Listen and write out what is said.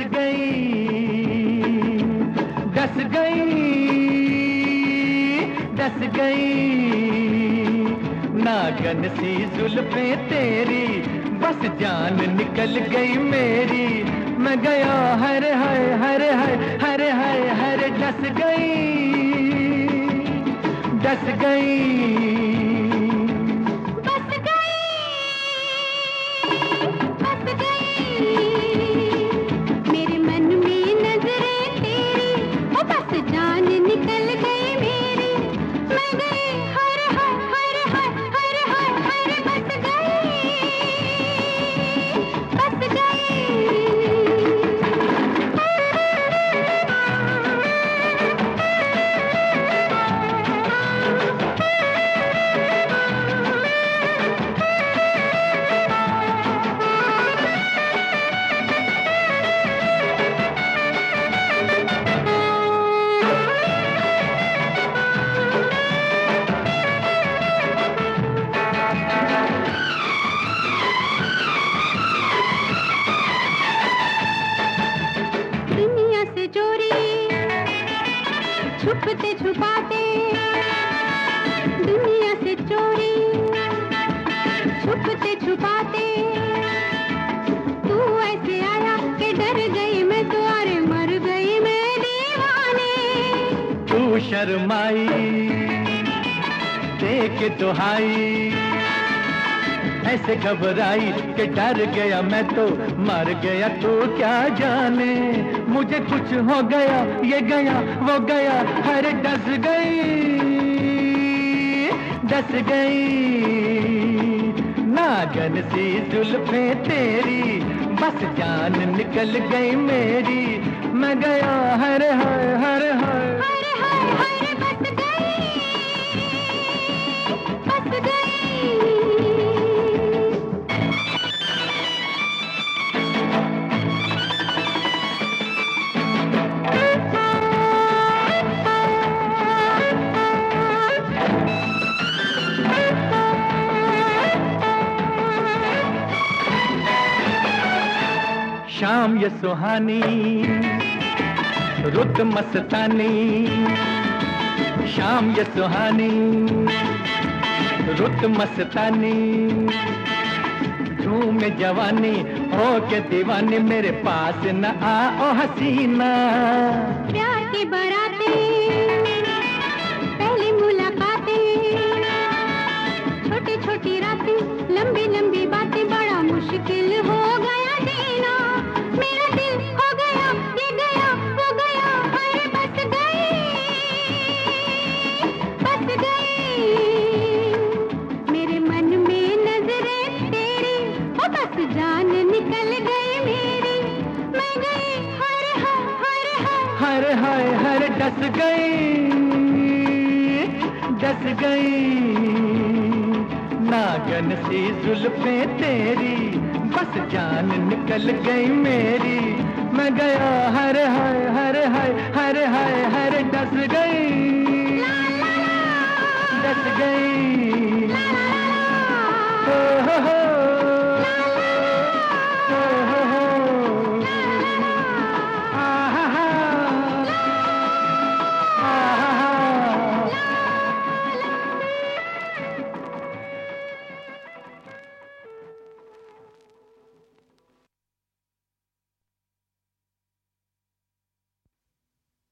डस गई नागन सी जुल्फें तेरी, बस जान निकल गई मेरी। मैं गया हरे हाय हरे हाय हरे हाय हरे, डस गई छुपते छुपाते दुनिया से चोरी, छुपते छुपाते तू ऐसे आया कि डर गई मैं तो, अरे मर गई मैं दीवाने। तू शर्माई देख दुहाई, ऐसे घबराई कि डर गया मैं तो, मर गया तो क्या जाने। मुझे कुछ हो गया, ये गया वो गया, हर डस गई नागन सी जुल्फें तेरी, बस जान निकल गई मेरी। मैं गया हरे हाय हरे हाय हरे हाय हरे, बस गई बस गई। शाम ये सुहानी रुत मस्तानी, शाम ये सुहानी रुत मस्तानी, झूम जवानी हो के दीवानी, मेरे पास न आओ हसीना। प्यार की बारातें पहली मुलाकातें, छोटी छोटी रातें लंबी लंबी बातें, बड़ा मुश्किल हो गया जीना। मेरा दिल हो गया, ये गया वो गया, अरे बस गई मेरे मन में नजरें तेरी, ओ बस जान निकल गई मेरी। मैं गई हरे हाय हरे हाय हरे, डस गई नागन सी जुल्फें तेरी, बस जान निकल गई मेरी। मैं गया हरे हाय हरे हाय हरे हाय हरे, डस गई।